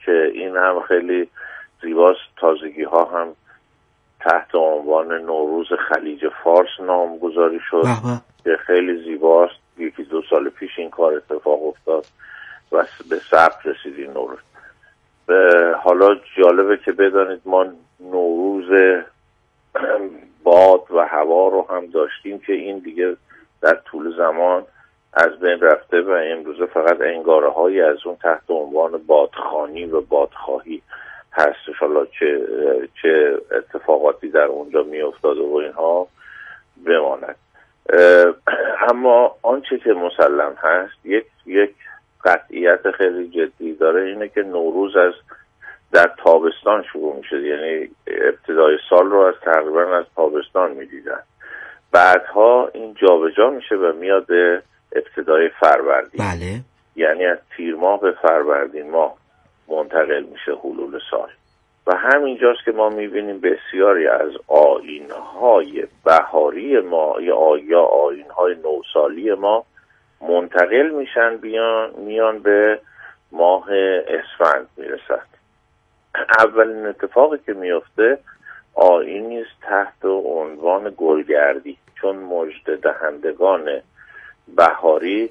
که این هم خیلی زیباست. تازگی ها هم تحت عنوان نوروز خلیج فارس نامگذاری شد که خیلی زیباست. 1-2 سال پیش این کار اتفاق افتاد و به ثبت رسید این نوروز. حالا جالبه که بدانید ما نوروز باد و هوا رو هم داشتیم که این دیگه در طول زمان از بین رفته و امروزه فقط انگاره هایی از اون تحت عنوان بادخوانی و بادخواهی هستش. حالا چه اتفاقاتی در اونجا می افتاده و اینها بماند. اما آنچه که مسلم هست یک قطعیت خیلی جدی داره، اینه که نوروز در تابستان شروع میشه، یعنی ابتدای سال رو از تقریبا از تابستان میدیدن، بعدها این جابجا میشه و میاد به ابتدای فروردین. بله. یعنی از تیر ماه به فروردین ماه منتقل میشه حلول سال و همینجاست که ما میبینیم بسیاری از آیین‌های بهاری ما یا آیین‌های نوسالی ما منتقل میشن میان به ماه اسفند میرسن. اولین اتفاقی که میفته آیینی است تحت عنوان گلگردی، چون مژده دهندگان بهاری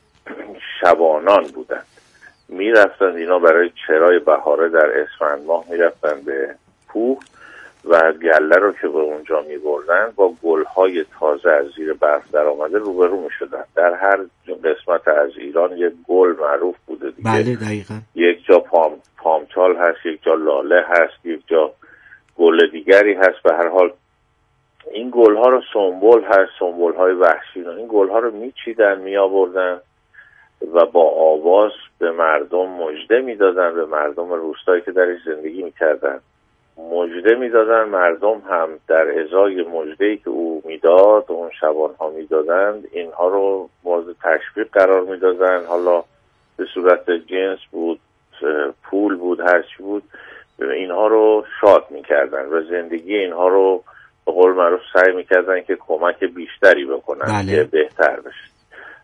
شبانان بودند. میرفتند اینا برای چرای بهاره در اسفند ماه میرفتند به کوه و گله رو که به اونجا میبردن با گلهای تازه از زیر برف در آمده روبرو میشدن. در هر قسمت از ایران یک گل معروف بوده دیگه. بله دقیقا. یک جا پامچال هست، یک جا لاله هست، یک جا گل دیگری هست. به هر حال این گلها رو سنبل هست، سنبل های وحشی، این گلها رو میچیدن میآوردن و با آواز به مردم مژده میدادن، به مردم روستایی که درش زندگی میکردن مژده میدادن. مردم هم در ازای مژده‌ای که او میداد، اون شبانها میدادند، اینها رو مورد تشویق قرار میدادن. حالا به صورت جنس بود، پول بود، هرچی بود، اینها رو شاد میکردن و زندگی اینها رو به قول معروف سعی میکردن که کمک بیشتری بکنن که بهتر بشه.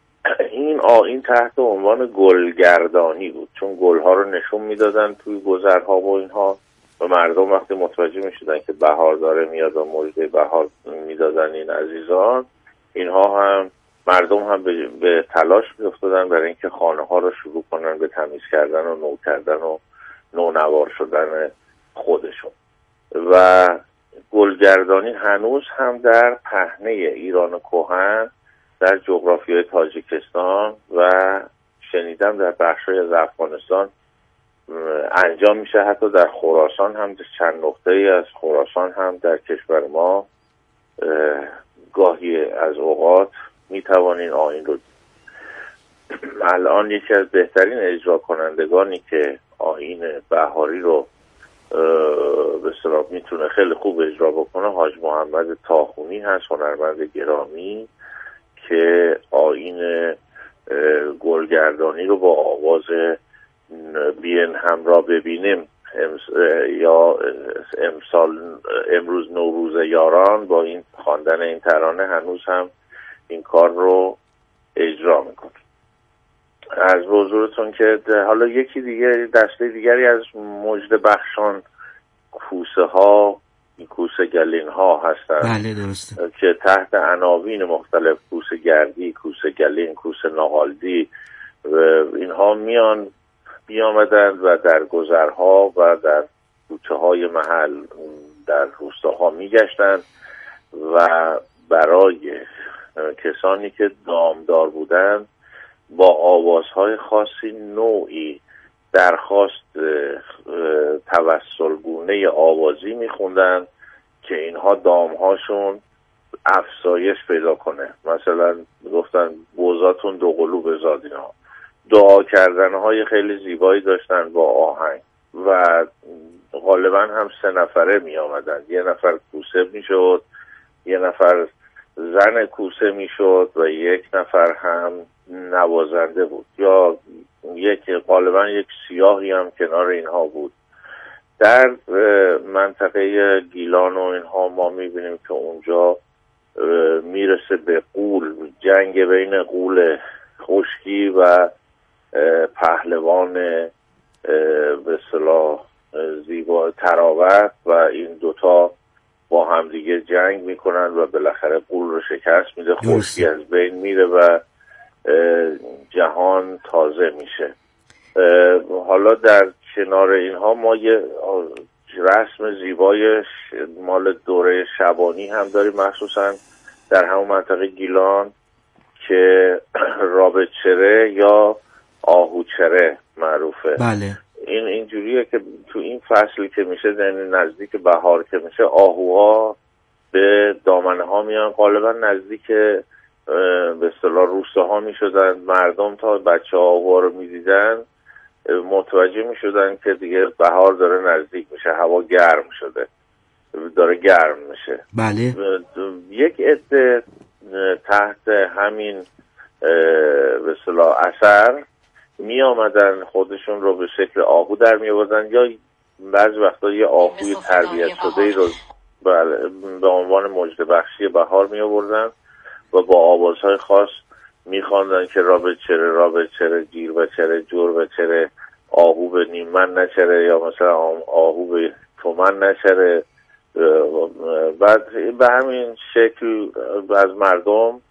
این تحت عنوان گلگردانی بود، چون گلها رو نشون میدادن توی گذرها و اینها و مردم وقتی متوجه میشدن که بهار داره میاد و مژده بهار میدادن این عزیزان، اینها هم مردم هم به تلاش میافتادن برای اینکه خانه ها رو شروع کنن به تمیز کردن و نو کردن و نونوار شدن خودشون. و گلگردانی هنوز هم در پهنه ایران کهن در جغرافیای تاجیکستان و شنیدم در بخشای از افغانستان انجام میشه. حتی در خراسان هم، چند نقطه ای از خراسان هم در کشور ما گاهی از اوقات میتوانین آیین رو الان یکی از بهترین اجرا کنندگانی که آیین بهاری رو به اصطلاح میتونه خیلی خوب اجرا بکنه حاج محمد طاخونی هست، هنرمند گرامی که آیین گلگردانی رو با آواز بیان همراه ببینیم یا امروز نوروز یاران، با این خواندن این ترانه هنوز هم این کار رو اجرا میکنه. از حضورتون که حالا یکی دیگه، دسته دیگری از مژده بخشان کوسه ها، کوسه گلین ها هستند. بله درسته. که تحت عناوین مختلف، کوسه گردی، کوسه گلین، کوسه ناهالدی، اینها میآمدند و در گذرها و در کوچه های محل در روستاها میگشتند و برای کسانی که دامدار بودند با آوازهای خاصی نوعی درخواست توسلگونه آوازی میخوندن که اینها دامهاشون افزایش پیدا کنه. مثلا گفتن بوزاتون دو قلو بزاد. اینها دعا کردنهای خیلی زیبایی داشتن با آهنگ و غالبا هم 3 نفره می آمدن. 1 نفر کوسه می شد، 1 نفر زن کوسه می شد و 1 نفر هم نوازنده بود یا غالبا یک سیاهی هم کنار اینها بود. در منطقه گیلان و اینها ما میبینیم که اونجا میرسه به غول، جنگ بین غول خشکی و پهلوان به به اصطلاح زیبا تراوت و این دوتا با همدیگه جنگ میکنن و بالاخره غول رو شکست میده، خورشید از بین میره و جهان تازه میشه. حالا در کنار اینها ما یه رسم زیبای مال دوره شبانی هم داریم، مخصوصا در همون منطقه گیلان که رابطچره یا آهوچره معروفه. بله. این اینجوریه که تو این فصلی که میشه، یعنی نزدیک بهار که میشه، آهوها به دامنه ها میان، غالبا نزدیک به اصطلاح روستاها میشدن. مردم تا بچه آهوها رو میدیدن متوجه میشدن که دیگه بهار داره نزدیک میشه، هوا گرم شده، داره گرم میشه. بله. یک عده تحت همین به اصطلاح اثر می آمدن خودشون رو به شکل آهو در می آوردن، یا بعضی وقتا یه آهوی تربیت شده رو به عنوان مژده بخشی بهار می آوردن و با آوازهای خاص می خواندن که رابطچره رابطچره گیر بچره جور بچره، آهو به نیم من نچره، یا مثلا آهو به تو من نچره. بعد به همین شکل از مردم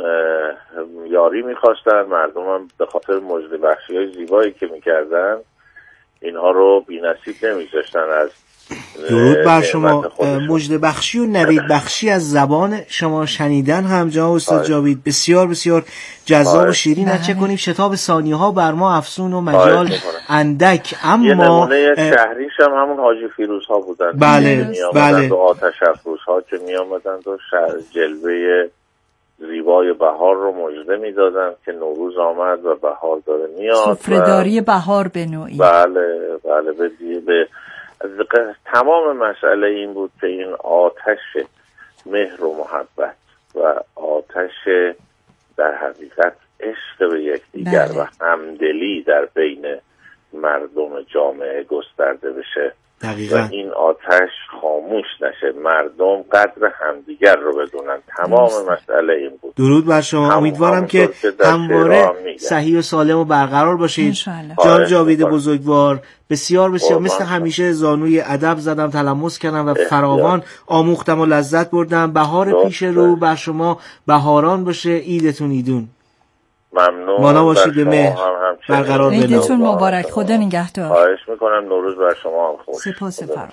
یاری میخواستن. مردم هم به خاطر مژده بخشی های زیبایی که میکردن اینها رو بی نصیب نمیذاشتن از درود بر شما. مژده بخشی و نوید بخشی از زبان شما شنیدن هم جناب استاد جاوید بسیار بسیار جذاب و شیرین. چه کنیم شتاب ثانیه ها بر ما افسون و مجال اندک. اما یه نمونه شهریش هم همون حاجی فیروز ها بودن. بله بله. و آتش افروز ها که می آمدن و جلوه زیبای بهار رو مژده میدادن که نوروز آمد و بهار داره میاد. سفره‌داری بهار به نوعی. بله بله. به تمام مسئله این بود که این آتش مهر و محبت و آتش در حقیقت عشق به یکدیگر و همدلی در بین مردم جامعه گسترده بشه. دقیقا. و این آتش خاموش نشه، مردم قدر همدیگر رو بدونن. تمام مسئله این بود. درود بر شما. امیدوارم که همواره صحیح و سالم و برقرار باشید. جان جاوید بزرگوار بسیار بسیار مثل همیشه زانوی ادب زدم، تلمس کردم و فراوان آموختم و لذت بردم. بهار پیش رو بر شما بهاران باشه. عیدتون ایدون. ممنون. مانا باشید به مهر برقرار بمونید. عیدتون مبارک. خدا نگهدار. خواهش میکنم. نوروز بر شما هم خوش. سپاس فرمایید.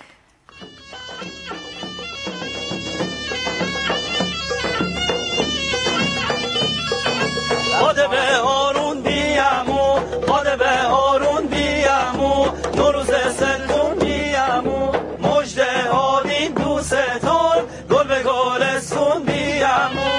خدا به آرون بیامو، خدا به آرون بیامو، نوروز سلتون بیامو، مژده آدین دوستون، گل به گلستون بیامو.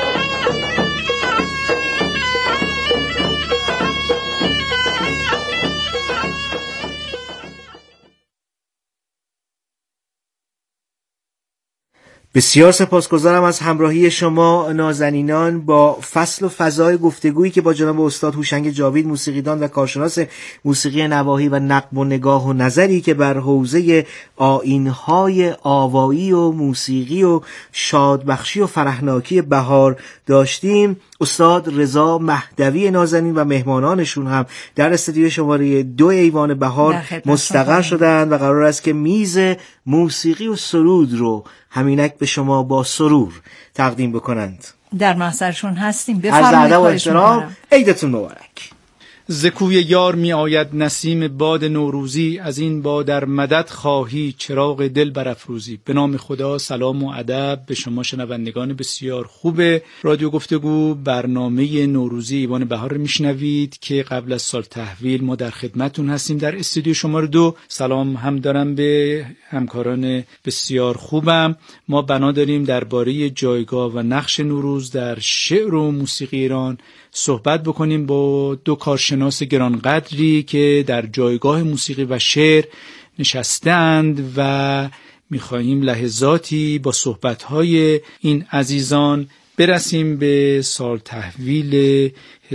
بسیار سپاسگزارم از همراهی شما نازنینان با فصل و فضای گفتگویی که با جناب استاد هوشنگ جاوید، موسیقیدان و کارشناس موسیقی نواحی و نقد و نگاه و نظری که بر حوزه آیین‌های آوایی و موسیقی و شادبخشی و فرحناکی بهار داشتیم. استاد رضا مهدوی نازنین و مهمانانشون هم در استودیو شماره 2 ایوان بهار مستقر شدند و قرار است که میز موسیقی و سرود رو همینک به شما با سرور تقدیم بکنند. در محضرشون هستیم. بفرمایید. از ادب و احترام عیدتون مبارک. ز کوی یار می آید نسیم باد نوروزی، از این با در مدد خواهی چراغ دل برافروزی. به نام خدا سلام و ادب به شما شنوندگان بسیار خوب رادیو گفتگو. برنامه نوروزی ایوان بهار رو میشنوید که قبل از سال تحویل ما در خدمتون هستیم در استودیو شماره 2. سلام هم دارم به همکاران بسیار خوبم. ما بنا داریم درباره جایگاه و نقش نوروز در شعر و موسیقی ایران صحبت بکنیم با دو کارشناس گرانقدری که در جایگاه موسیقی و شعر نشستند و می‌خواهیم لحظاتی با صحبت‌های این عزیزان برسیم به سال تحویل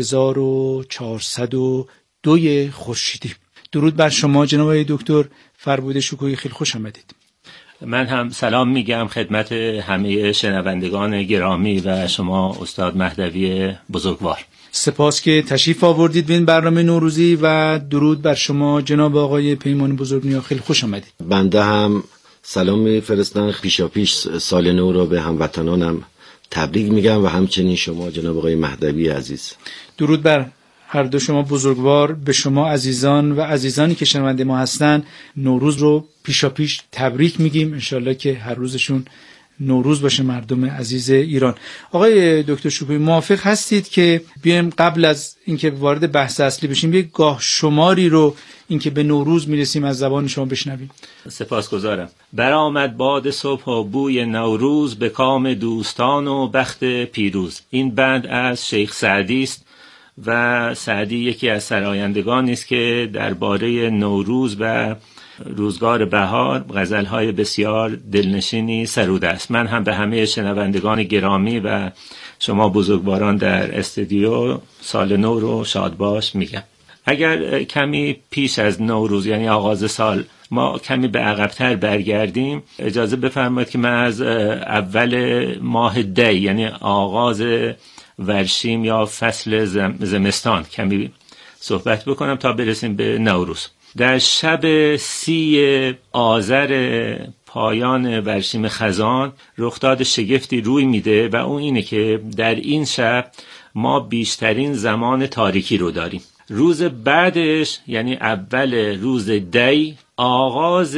1402 خورشیدی. درود بر شما جناب دکتر فربود شکوهی، خیلی خوش آمدید. من هم سلام میگم خدمت همه شنوندگان گرامی و شما استاد مهدوی بزرگوار. سپاس که تشریف آوردید به این برنامه نوروزی و درود بر شما جناب آقای پیمان بزرگنیا، خیلی خوش آمدید. بنده هم سلام میفرستم پیشاپیش سال نو رو به هموطنانم تبریک میگم و همچنین شما جناب آقای مهدوی عزیز. درود بر هر دو شما بزرگوار. به شما عزیزان و عزیزانی که شنونده ما هستن نوروز رو پیشاپیش تبریک میگیم. انشالله که هر روزشون نوروز باشه مردم عزیز ایران. آقای دکتر شکوهی موافق هستید که بیایم قبل از اینکه وارد بحث اصلی بشیم یک گاه شماری رو اینکه به نوروز میرسیم از زبان شما بشنویم؟ سپاسگزارم. برآمد باد صبح و بوی نوروز، به کام دوستان و بخت پیروز. این بند از شیخ سعدی است و سعدی یکی از سرایندگانی است که درباره نوروز و روزگار بهار غزل‌های بسیار دلنشینی سروده است. من هم به همه شنوندگان گرامی و شما بزرگواران در استودیو سال نو رو شاد باش میگم. اگر کمی پیش از نوروز یعنی آغاز سال ما کمی به عقب‌تر برگردیم، اجازه بفرمایید که من از اول ماه دی یعنی آغاز ورشیم یا فصل زمستان کمی صحبت بکنم تا برسیم به نوروز. در شب 30 آذر پایان ورشیم خزان رخداد شگفتی روی میده و اون اینه که در این شب ما بیشترین زمان تاریکی رو داریم. روز بعدش یعنی اول روز دی آغاز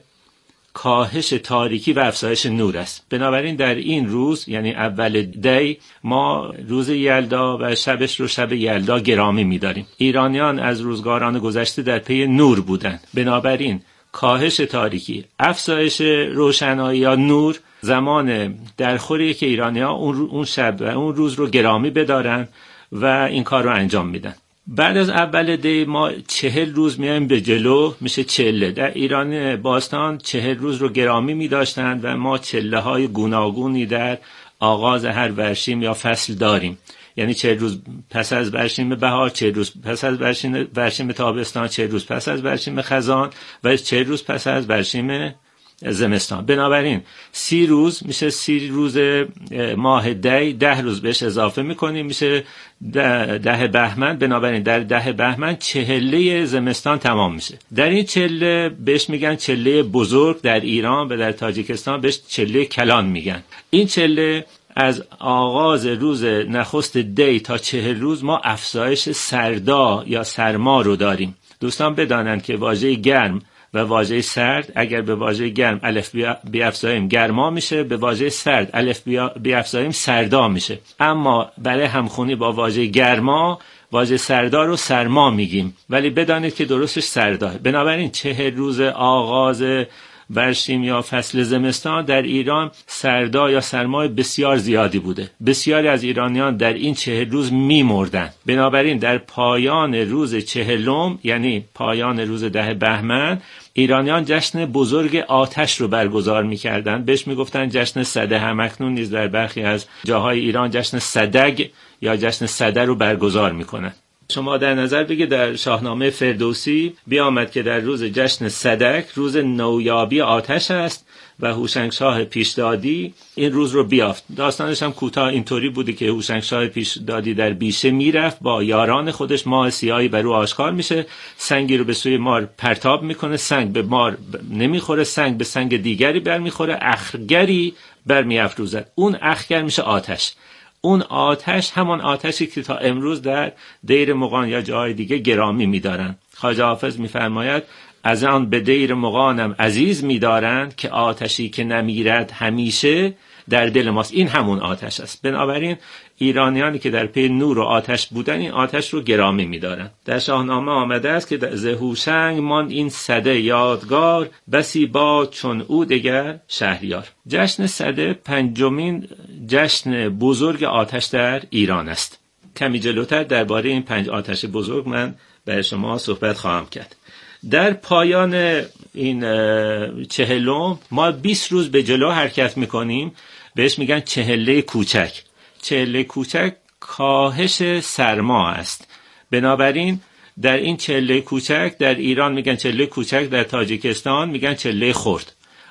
کاهش تاریکی و افزایش نور است. بنابراین در این روز یعنی اول دی ما روز یلدا و شبش رو شب یلدا گرامی می‌داریم. ایرانیان از روزگاران گذشته در پی نور بودند. بنابراین کاهش تاریکی، افزایش روشنایی یا نور زمان درخوریه که ایرانی‌ها اون شب و اون روز رو گرامی بدارن و این کار رو انجام میدن. بعد از اول دی ما 40 روز میایم به جلو، میشه چله. در ایران باستان 40 روز رو گرامی میداشتند و ما چله‌های گوناگونی در آغاز هر ورشیم یا فصل داریم. یعنی 40 روز پس از ورشیم بهار، 40 روز پس از ورشیم تابستان، 40 روز پس از ورشیم خزان و 40 روز پس از ورشیم زمستان. بنابراین 30 روز میشه 30 روز ماه دی، 10 روز بهش اضافه میکنیم میشه 10 بهمن. بنابراین در 10 بهمن چهله زمستان تمام میشه. در این چله بهش میگن چله بزرگ در ایران و در تاجیکستان بهش چله کلان میگن. این چله از آغاز روز نخست دی تا 40 روز ما افزایش سردا یا سرما رو داریم. دوستان بدانند که واژه گرم و واژه سرد اگر به واژه گرم الف بیافزاییم گرما میشه، به واژه سرد الف بیافزاییم سردا میشه. اما برای همخونی با واژه گرما واژه سردا رو سرما میگیم، ولی بدانید که درستش سردا. بنابراین 40 روز آغاز ورشیم یا فصل زمستان در ایران سردا یا سرمای بسیار زیادی بوده. بسیاری از ایرانیان در این 40 روز میمردن. بنابراین در پایان روز 40 یعنی پایان روز 10 بهمن ایرانیان جشن بزرگ آتش رو برگزار می‌کردند. بهش میگفتن جشن سده. همکنون نیز در برخی از جاهای ایران جشن سدگ یا جشن سده رو برگزار می‌کنن. شما در نظر بگید در شاهنامه فردوسی بیامد که در روز جشن صدک روز نویابی آتش است و هوشنگشاه پیشدادی این روز رو بیافت. داستانش هم کوتاه اینطوری بوده که هوشنگشاه پیشدادی در بیشه میرفت با یاران خودش، ماه سیاهی بر او آشکار میشه، سنگی رو به سوی مار پرتاب میکنه، سنگ به مار نمیخوره، سنگ به سنگ دیگری برمیخوره، اخگری برمیافروزد. اون اخگر میشه آتش. اون آتش همان آتشی که تا امروز در دیر مغان یا جای دیگه گرامی می‌دارن. خواجه حافظ می‌فرماید از آن به دیر مغانم عزیز می‌دارند که آتشی که نمیرد همیشه در دل ماست. این همون آتش است. بنابراین ایرانیانی که در پی نور و آتش بودن این آتش رو گرامی می‌دارن. در شاهنامه آمده است که ز هوشنگ ماند این سده یادگار، بسی باد چون او دگر شهریار. جشن سده پنجمین جشن بزرگ آتش در ایران است. کمی جلوتر درباره این 5 آتش بزرگ من برای شما صحبت خواهم کرد. در پایان این 40 ما 20 روز به جلو حرکت میکنیم، بهش میگن چهله کوچک. چهله کوچک کاهش سرما است. بنابراین در این چهله کوچک در ایران میگن چهله کوچک، در تاجیکستان میگن چهله خرد.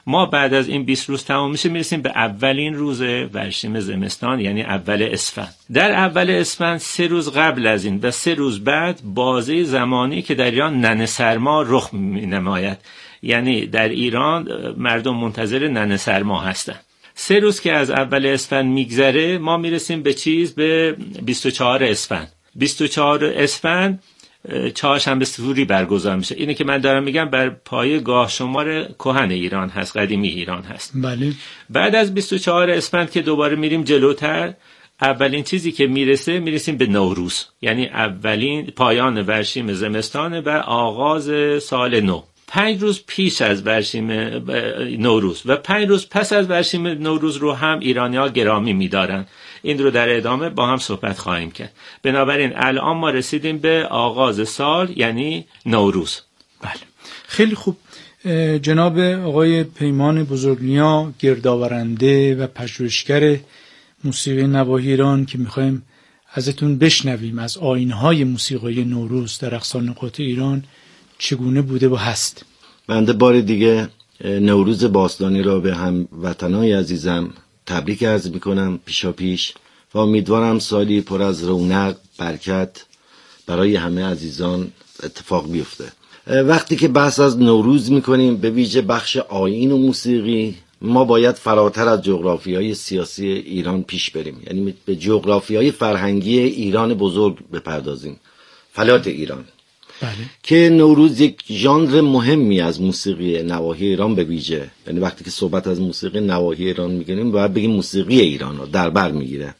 ما بعد از این 20 روز تمام میشه میرسیم به اولین روز ورشیم زمستان، یعنی اول اسفند. در اول اسفند 3 روز قبل از این و 3 روز بعد بازه زمانی که در ایران ننه سرما رخ مینماید، یعنی در ایران مردم منتظر ننه سرما هستن. 3 روز که از اول اسفند میگذره ما میرسیم به 24 اسفند. 24 اسفند چهارشنبه سوری برگزار میشه. اینه که من دارم میگم بر پایه گاه شمار کهن ایران هست، قدیمی ایران هست. بله. بعد از 24 اسفند که دوباره میریم جلوتر، اولین چیزی که میرسیم به نوروز، یعنی اولین پایان ورشیم زمستان و آغاز سال نو. 5 روز پیش از ورشیم نوروز و 5 روز پس از ورشیم نوروز رو هم ایرانی‌ها گرامی می‌دارن. این رو در ادامه با هم صحبت خواهیم کرد. بنابراین الان ما رسیدیم به آغاز سال، یعنی نوروز. بله. خیلی خوب. جناب آقای پیمان بزرگنیا، گردآورنده و پژوهشگر موسیقی نواحی ایران، که می‌خوایم ازتون بشنویم از آیین‌های موسیقی نوروز در اقصا نقاط ایران چگونه بوده و هست. بنده بار دیگه نوروز باستانی را به هموطنای عزیزم تبریک عرض میکنم پیشاپیش و امیدوارم سالی پر از رونق، برکت برای همه عزیزان اتفاق بیفته. وقتی که بحث از نوروز میکنیم، به ویژه بخش آیین و موسیقی، ما باید فراتر از جغرافیای سیاسی ایران پیش بریم، یعنی به جغرافیای فرهنگی ایران بزرگ بپردازیم، فلات ایران. بله. که نوروز یک ژانر مهمی از موسیقی نواحی ایران به ویژه، یعنی وقتی که صحبت از موسیقی نواحی ایران میگیم باید بگیم موسیقی ایران رو در بر میگیره.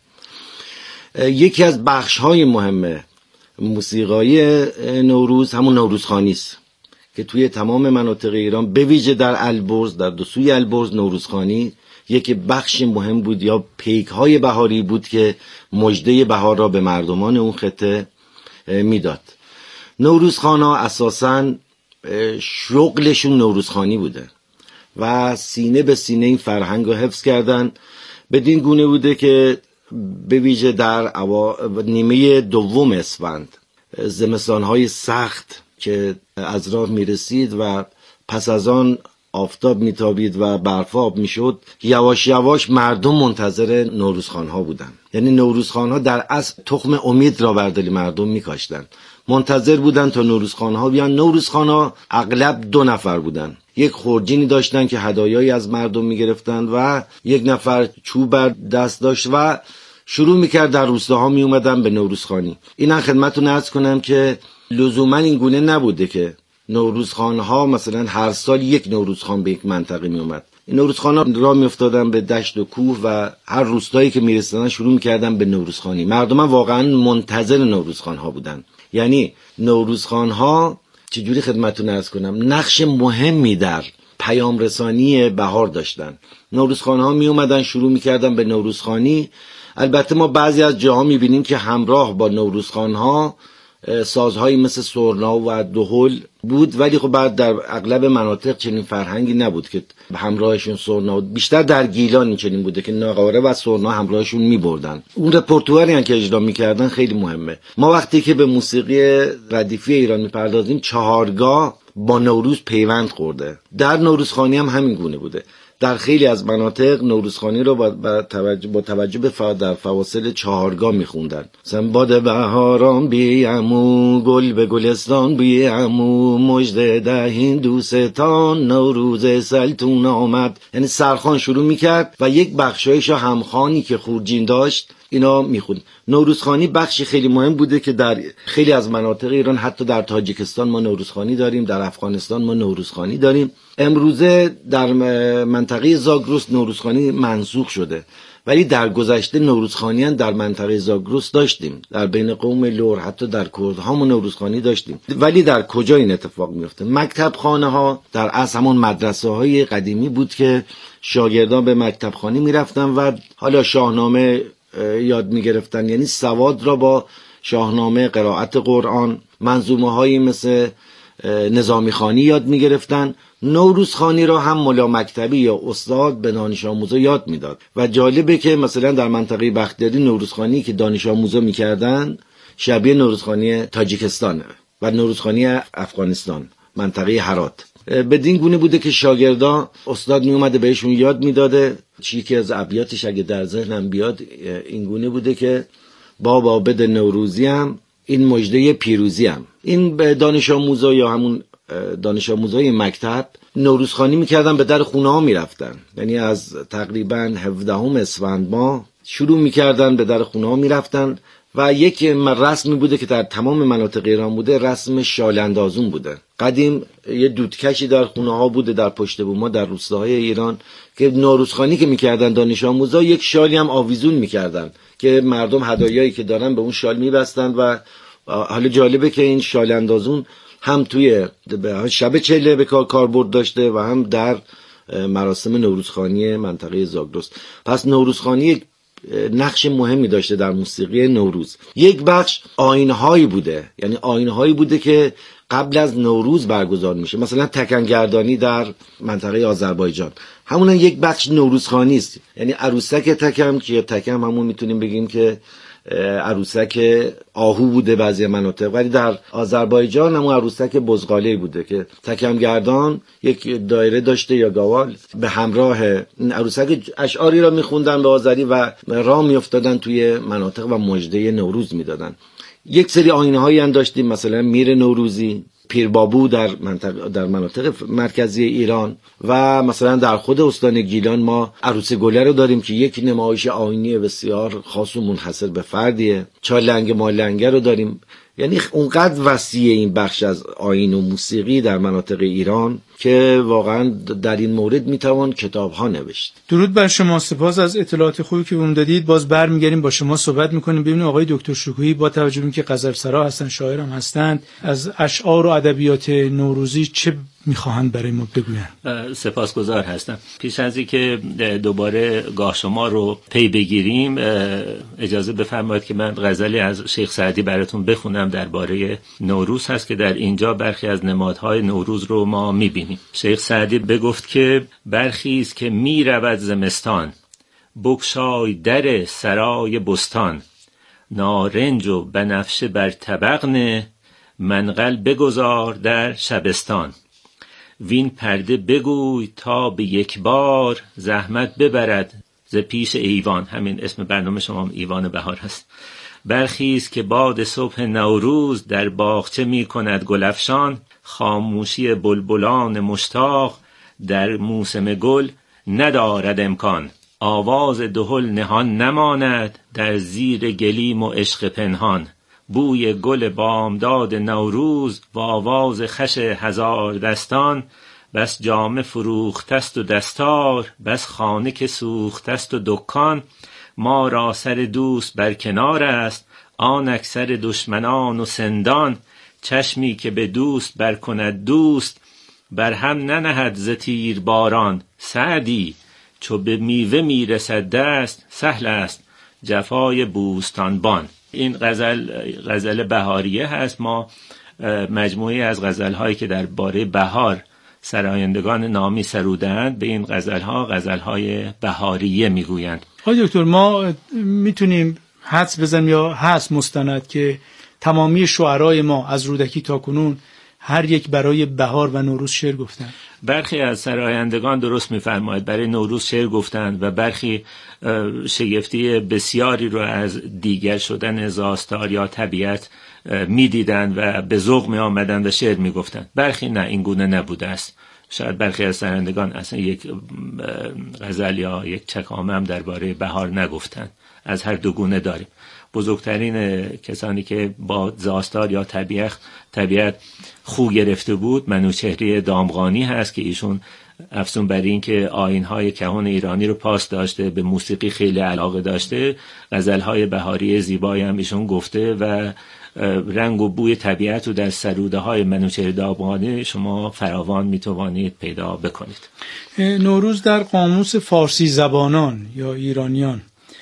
یکی از بخش‌های مهم موسیقی نوروز همون نوروزخوانی است که توی تمام مناطق ایران به ویژه در البرز، در دو سوی البرز، نوروزخوانی یک بخش مهم بود یا پیک‌های بهاری بود که مژده بهار را به مردمان اون خطه میداد. نوروزخوانا اساساً شغلشون نوروزخوانی بوده و سینه به سینه این فرهنگ رو حفظ کردن. بدین گونه بوده که به ویژه در نیمه دوم اسفند، زمستان‌های سخت که از راه میرسید و پس از آن آفتاب میتابید و برفاب میشد، یواش یواش مردم منتظر نوروزخوان‌ها بودن. یعنی نوروزخوان‌ها در اصل تخم امید را بر دل مردم میکاشتن، منتظر بودن تا نوروزخوان‌ها بیان. نوروزخوان‌ها اغلب 2 نفر بودن، یک خورجینی داشتن که هدایایی از مردم میگرفتن و یک نفر چوب بر دست داشت و شروع میکرد در روستاها میومدن به نوروزخوانی. اینا خدمتتون عرض کنم که لزوما این گونه نبوده که نوروزخوان‌ها مثلا هر سال یک نوروزخوان به یک منطقه میومد. این نوروزخوان‌ها راه میافتادن به دشت و کوه و هر روستایی که میرسیدن شروع میکردن به نوروزخوانی. مردم واقعا منتظر نوروزخوان‌ها بودن. یعنی نوروزخوان‌ها چجوری خدمتتون عرض کنم نقش مهمی در پیام رسانی بهار داشتن. نوروزخوان‌ها می اومدن شروع می‌کردن به نوروزخوانی. البته ما بعضی از جاها می‌بینیم که همراه با نوروزخوان‌ها سازهایی مثل سرنا و دهل بود، ولی خب بعد در اغلب مناطق چنین فرهنگی نبود که همراهشون سرنا، بیشتر در گیلان چنین بوده که ناقوره و سرنا همراهشون می‌بردن. اون رپرتواری که اجرا می‌کردن خیلی مهمه. ما وقتی که به موسیقی ردیفی ایران می‌پردازیم، چهارگاه با نوروز پیوند خورده. در نوروزخوانی هم همین گونه بوده. در خیلی از مناطق نوروزخوانی رو با توجه به در فواصل چهارگاه میخوندن. مثلا باد بهاران بیامو، گل به گلستان بیامو، مژده دهین دوستان، نوروز سلطون آمد. یعنی سرخوان شروع میکرد و یک بخشایش همخوانی که خورجین داشت اینا میخوند. نوروزخوانی بخشی خیلی مهم بوده که در خیلی از مناطق ایران، حتی در تاجیکستان ما نوروزخوانی داریم، در افغانستان ما نوروزخوانی داریم. امروزه در منطقه زاگرس نوروزخوانی منسوخ شده، ولی در گذشته نوروزخوانی هم در منطقه زاگرس داشتیم، در بین قوم لور، حتی در کردها ما نوروزخوانی داشتیم. ولی در کجا این اتفاق میفته؟ مکتب خانه ها در اصل همون مدرسه های قدیمی بود که شاگردان به مکتب خانه میرفتن و حالا شاهنامه یاد میگرفتن، یعنی سواد را با شاهنامه، قرائت قرآن، منظومه هایی مثل نظامی خانی یاد میگرفتن. نوروزخوانی را هم ملا مکتبی یا استاد به دانش آموزا یاد میداد و جالبه که مثلا در منطقه بختیاری نوروزخوانی که دانش آموزا میکردن شبیه نوروزخوانی تاجیکستان و نوروزخوانی افغانستان، منطقه هرات. بدین گونه بوده که شاگردا استاد می اومده بهشون یاد میداده. یکی از ابیاتش اگه در ذهنم بیاد این گونه بوده که بابا بده نوروزیم این مژده پیروزیم. این دانش آموزا یا همون دانش آموزای مکتب نوروزخوانی میکردن، به در خونه ها میرفتن، یعنی از تقریبا 17 اسفند ماه شروع میکردن به در خونه ها میرفتن و یک رسمی بوده که در تمام مناطق ایران بوده، رسم شال اندازون بوده. قدیم یه دودکشی در خونه ها بوده در پشت بوم در روستاهای ایران که نوروزخوانی که میکردن دانش آموزا یک شالی هم آویزون میکردن که مردم هدایایی که دارن به اون شال میبستن. و حالا جالبه که این شال اندازون هم توی شب چله به کاربرد داشته و هم در مراسم نوروزخوانی منطقه زاگرس. پس نوروزخوانی نقش مهمی داشته در موسیقی نوروز. یک بخش آیین‌هایی بوده، یعنی آیین‌هایی بوده که قبل از نوروز برگزار میشه، مثلا تکنگردانی در منطقه آذربایجان، همون یک بخش نوروزخوانی است. یعنی عروسک تکم که تکم همون میتونیم بگیم که عروسک آهو بوده بعضی مناطق، ولی در آذربایجان همون عروسک بزغاله بوده که تکمگردان یک دایره داشته یا گاوال به همراه این عروسک اشعاری را میخوندن به آذری و راه میافتادن توی مناطق و مژده نوروز میدادن. یک سری آیین‌هایی هم داشتیم، مثلا میر نوروزی، پیربابو در مناطق مرکزی ایران و مثلا در خود استان گیلان ما عروس گله رو داریم که یک نمایش آیینی بسیار خاص و منحصر به فردیه. چالنگ مالنگه رو داریم. یعنی اونقدر وسیع این بخش از آیین و موسیقی در مناطق ایران که واقعا در این مورد میتوان کتاب‌ها نوشت. درود بر شما، سپاس از اطلاعات خوبی که بهم دادید. باز برمیگردیم با شما صحبت میکنیم ببینیم آقای دکتر شکوهی با توجه به اینکه غزلسرا هستن، شاعرم هستند، از اشعار و ادبیات نوروزی چه میخواهند برای ما بگوین؟ سپاسگزار هستم. پیش از اینکه دوباره گاه شما رو پی بگیریم اجازه بفرمایید که من غزلی از شیخ سعدی براتون بخونم درباره نوروز هست که در اینجا برخی از نمادهای نوروز رو ما میبینیم. شیخ سعدی بگفت که برخیز که میرود زمستان، بگشای در سرای بستان، نارنج و بنفشه بر طبق نه، منقل بگذار در شبستان. وین پرده بگوی تا به یک بار، زحمت ببرد ز پیش ایوان. همین اسم برنامه شما ایوان بهار هست. برخیز که باد صبح نوروز، در باغچه می کند گلفشان، خاموشی بلبلان مشتاق در موسم گل ندارد امکان. آواز دهل نهان نماند در زیر گلیم و عشق پنهان. بوی گل بامداد نوروز و آواز خش هزار دستان. بس جامه فروختست و دستار، بس خانه که سوختست و دکان. ما را سر دوست بر کنار است، آن اکثر دشمنان و سندان. چشمی که به دوست بر کند دوست، بر هم ننهد ز تیر باران. سعدی چو به میوه میرسد دست، سهل است جفای بوستانبان. این غزل بهاریه هست. ما مجموعه از غزل‌هایی که درباره بهار سرایندگان نامی سرودند به این غزل‌های بهاریه میگویند. آقای دکتر ما میتونیم حدس بزنیم یا هست مستند که تمامی شعرای ما از رودکی تا کنون هر یک برای بهار و نوروز شعر گفتند؟ برخی از سرایندگان درست می‌فرمایید برای نوروز شعر گفتند و برخی شگفتی بسیاری رو از دیگر شدن زاستار یا طبیعت می‌دیدند و به ذوق می‌آمدند و شعر می‌گفتند. برخی نه، این گونه نبوده است. شاید برخی از سرایندگان اصلا یک غزل یا یک چکامه هم درباره بهار نگفتند. از هر دو گونه داریم. بزرگترین کسانی که با زاستار یا طبیعت خو گرفته بود منوچهری دامغانی هست که ایشون افزون بر این که آیین‌های کهن ایرانی رو پاس داشته، به موسیقی خیلی علاقه داشته، غزل‌های بهاری زیبایی هم ایشون گفته و رنگ و بوی طبیعت رو در سروده‌های منوچهر دامغانی شما فراوان میتوانید پیدا بکنید. نوروز در قاموس فارسی زبانان یا ایرانیان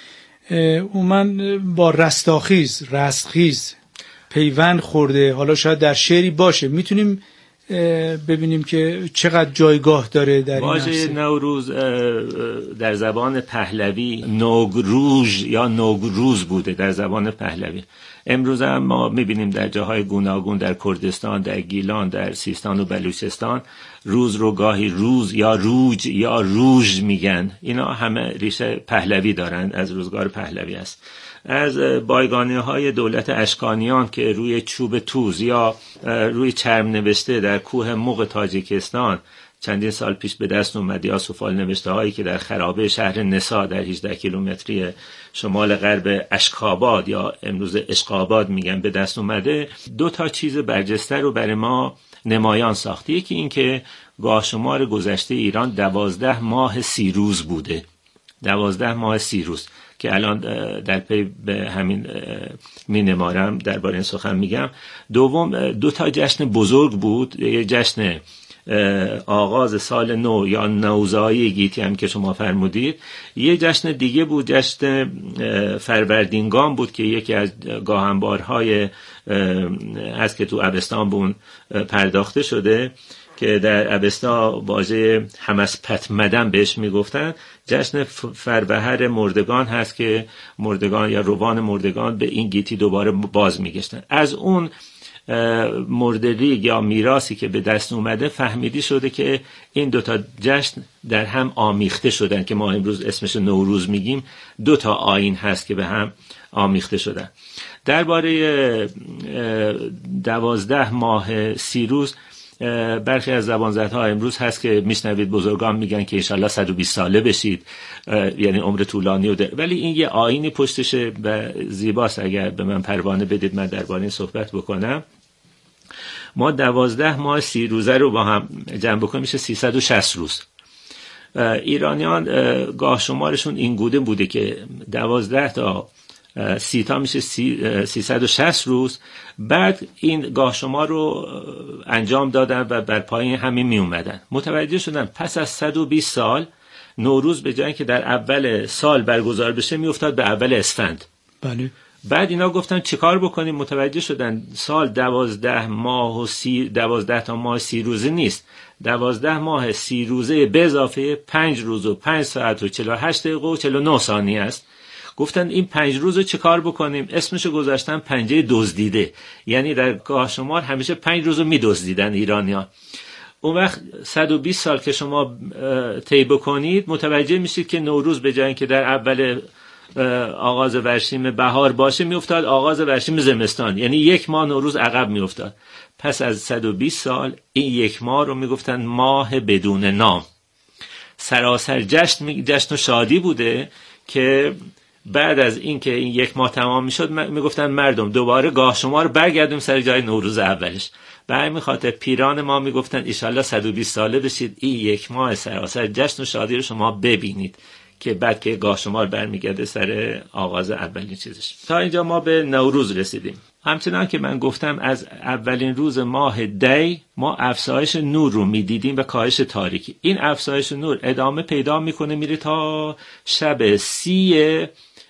من با رستخیز پیوند خورده. حالا شاید در شعری باشه، میتونیم ببینیم که چقدر جایگاه داره در این واژه نوروز در زبان پهلوی نوگروژ یا نوگروز بوده در زبان پهلوی. امروز هم ما میبینیم در جاهای گوناگون، در کردستان، در گیلان، در سیستان و بلوچستان روز رو گاهی روز یا روج یا روژ میگن. اینا همه ریشه پهلوی دارند، از روزگار پهلوی است. از بایگانی‌های دولت اشکانیان که روی چوب توز یا روی چرم نوشته در کوه مغ تاجیکستان چندین سال پیش به دست اومد، یا سفال نوشته هایی که در خرابه شهر نسا در 18 کیلومتری شمال غرب اشکاباد یا امروز اشقاباد میگن به دست اومده، 2 چیز برجسته رو برای ما نمایان ساخته. یکی این که گاه شمار گذشته ایران 12 ماه 30 روز بوده، 12 ماه 30 روز که الان در پی به همین می نمارم درباره این سخن میگم. دوم 2 جشن بزرگ بود، یه جشن آغاز سال نو یا نوزایی گیتی هم که شما فرمودید، یه جشن دیگه بود جشن فروردینگان بود که یکی از گاهنبارهای هست که تو ابستان بون پرداخته شده که در ابستا واژه همسپتمدن بهش میگفتن. جشن فربهر مردگان هست که مردگان یا روان مردگان به این گیتی دوباره باز میگشتن. از اون مردریگ یا میراثی که به دست اومده فهمیدی شده که این 2 جشن در هم آمیخته شدن که ما امروز اسمش نوروز میگیم. 2 آیین هست که به هم آمیخته شدن. درباره 12 ماه 30 روز برخی از زبانزدها امروز هست که میشنوید بزرگان میگن که انشالله 120 ساله بشید، یعنی عمر طولانی ولی این یه آیینی پشتشه و زیباست. اگر به من پروانه بدید من درباره این صحبت بکنم. ما 12 ماه 30 روزه رو با هم جمع بکنیم میشه 360 روز. ایرانیان گاه شمارشون این گونه بوده که 12 تا 30 تا میشه 360 روز. بعد این گاه شمار رو انجام دادن و بر پایین همین می اومدن. متوجه شدن پس از 120 سال نوروز به جای که در اول سال برگزار بشه میافتاد به اول اسفند. بله. بعد اینا گفتن چیکار بکنیم؟ متوجه شدن سال 12 ماه و 12 تا ماه 30 روزه نیست، 12 ماه 30 روزه به اضافه 5 روز و 5 ساعت و 48 دقیقه و 49 ثانیه است. گفتن این 5 روز رو چه کار بکنیم؟ اسمشو گذاشتن پنجه دزدیده، یعنی در گاه شمار همیشه 5 روز رو می‌دزدیدن ایرانیان. اون وقت 120 سال که شما طی بکنید متوجه میشید که نوروز به جای اینکه در اول آغاز ورشیم بهار باشه میافتاد آغاز ورشیم زمستان، یعنی 1 ماه نوروز عقب میافتاد. پس از 120 سال این 1 ماه رو میگفتن ماه بدون نام. سراسر جشن و شادی بوده که بعد از اینکه این 1 ماه تمام میشد میگفتن مردم دوباره گاه شما رو برگردیم سر جای نوروز اولش. به همین خاطر پیران ما میگفتن ان شاءالله 120 ساله بشید، این 1 ماه سراسر جشن و شادی رو شما ببینید که بعد که گاه شمار برمیگرده سر آغاز اولین چیزش. تا اینجا ما به نوروز رسیدیم. همچنان که من گفتم از اولین روز ماه دی ما افزایش نور رو میدیدیم و کاهش تاریکی. این افزایش نور ادامه پیدا میکنه میره تا شب 30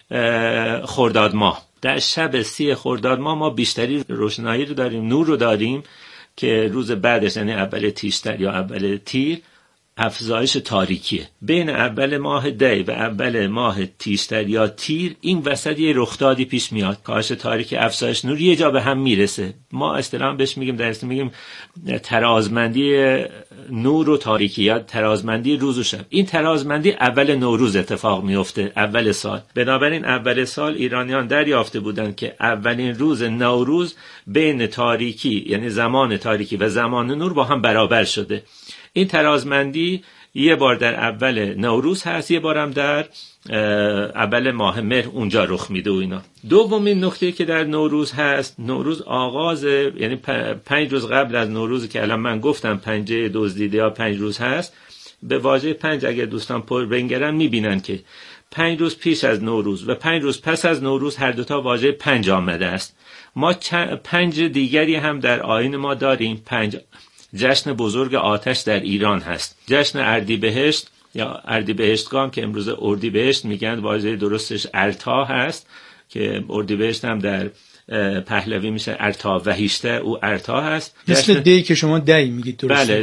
خرداد ماه. در شب 30 خرداد ماه ما بیشتری روشنایی رو داریم، نور رو داریم که روز بعدش یعنی اول تیشتر یا اول تیر افزایش تاریکیه. بین اول ماه دی و اول ماه تیشتر یا تیر این وسط یه رخدادی پیش میاد، کاهش تاریکی افزایش نور یه جا به هم میرسه. ما اصطلاحاً بهش میگیم در اسم میگیم ترازمندی نور و تاریکی یا ترازمندی روز و شب. این ترازمندی اول نوروز اتفاق میفته، اول سال. بنابراین اول سال ایرانیان دریافته بودند که اولین روز نوروز بین تاریکی یعنی زمان تاریکی و زمان نور با هم برابر شده. این ترازمندی یه بار در اول نوروز هست، یه بارم در اول ماه مهر اونجا رخ میده و اینا. دومین نکته که در نوروز هست، نوروز آغاز یعنی 5 روز قبل از نوروز که الان من گفتم پنجه دزدیده یا 5 روز هست، به واژه 5 اگر دوستان پر بنگرن میبینن که 5 روز پیش از نوروز و 5 روز پس از نوروز هر دوتا واژه 5 آمده است. ما 5 دیگری هم در آیین ما داریم. 5 جشن بزرگ آتش در ایران هست. جشن اردیبهشت یا اردیبهشتگان که امروز اردیبهشت میگن، واژه درستش ارتا هست که اردیبهشت هم در پهلوی میشه ارتا و هیشته او ارتا هست. مثل دی که شما دی میگید درسته؟ بله